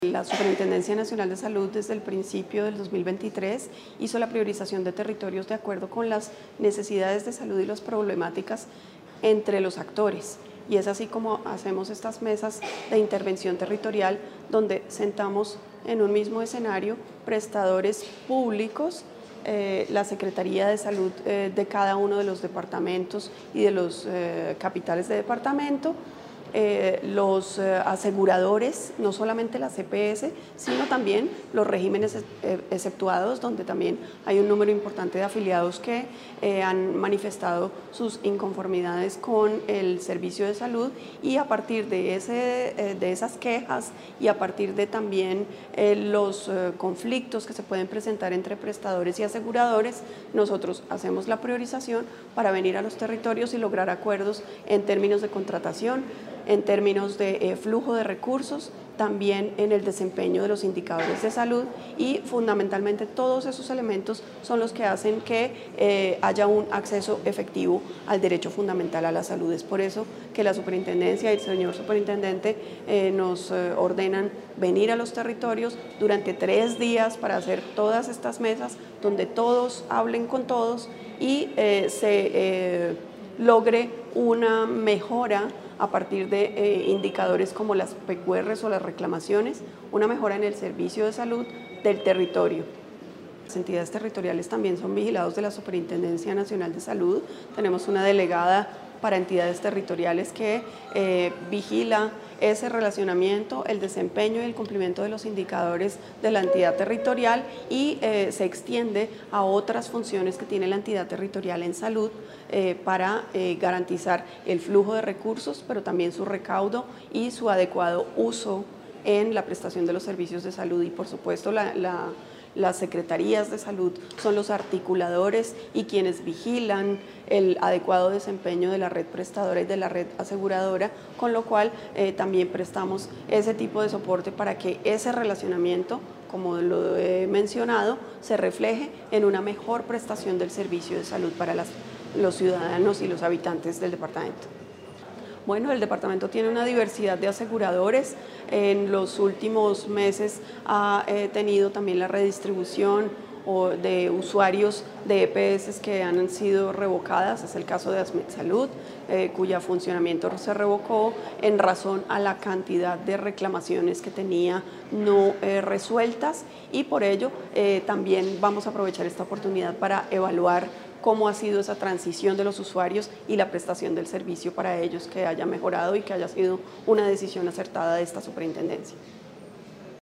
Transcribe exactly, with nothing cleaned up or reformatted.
La Superintendencia Nacional de Salud desde el principio del dos mil veintitrés hizo la priorización de territorios de acuerdo con las necesidades de salud y las problemáticas entre los actores. Y es así como hacemos estas mesas de intervención territorial donde sentamos en un mismo escenario prestadores públicos, eh, la Secretaría de Salud eh, de cada uno de los departamentos y de los eh, capitales de departamento, Eh, los eh, aseguradores, no solamente la C P S, sino también los regímenes eh, exceptuados, donde también hay un número importante de afiliados que eh, han manifestado sus inconformidades con el servicio de salud, y a partir de, ese, eh, de esas quejas y a partir de también eh, los eh, conflictos que se pueden presentar entre prestadores y aseguradores, nosotros hacemos la priorización para venir a los territorios y lograr acuerdos en términos de contratación, en términos de eh, flujo de recursos, también en el desempeño de los indicadores de salud, y fundamentalmente todos esos elementos son los que hacen que eh, haya un acceso efectivo al derecho fundamental a la salud. Es por eso que la superintendencia y el señor superintendente eh, nos eh, ordenan venir a los territorios durante tres días para hacer todas estas mesas donde todos hablen con todos y eh, se eh, logre una mejora a partir de eh, indicadores como las P Q Rs o las reclamaciones, una mejora en el servicio de salud del territorio. Las entidades territoriales también son vigilados de la Superintendencia Nacional de Salud. Tenemos una delegada para entidades territoriales que eh, vigila ese relacionamiento, el desempeño y el cumplimiento de los indicadores de la entidad territorial, y eh, se extiende a otras funciones que tiene la entidad territorial en salud eh, para eh, garantizar el flujo de recursos, pero también su recaudo y su adecuado uso en la prestación de los servicios de salud. Y por supuesto la, la Las secretarías de salud son los articuladores y quienes vigilan el adecuado desempeño de la red prestadora y de la red aseguradora, con lo cual eh, también prestamos ese tipo de soporte para que ese relacionamiento, como lo he mencionado, se refleje en una mejor prestación del servicio de salud para las, los ciudadanos y los habitantes del departamento. Bueno, el departamento tiene una diversidad de aseguradores. En los últimos meses ha eh, tenido también la redistribución o de usuarios de E P S que han sido revocadas. Es el caso de Asmed Salud, eh, cuya funcionamiento se revocó en razón a la cantidad de reclamaciones que tenía no eh, resueltas, y por ello eh, también vamos a aprovechar esta oportunidad para evaluar cómo ha sido esa transición de los usuarios y la prestación del servicio para ellos, que haya mejorado y que haya sido una decisión acertada de esta superintendencia.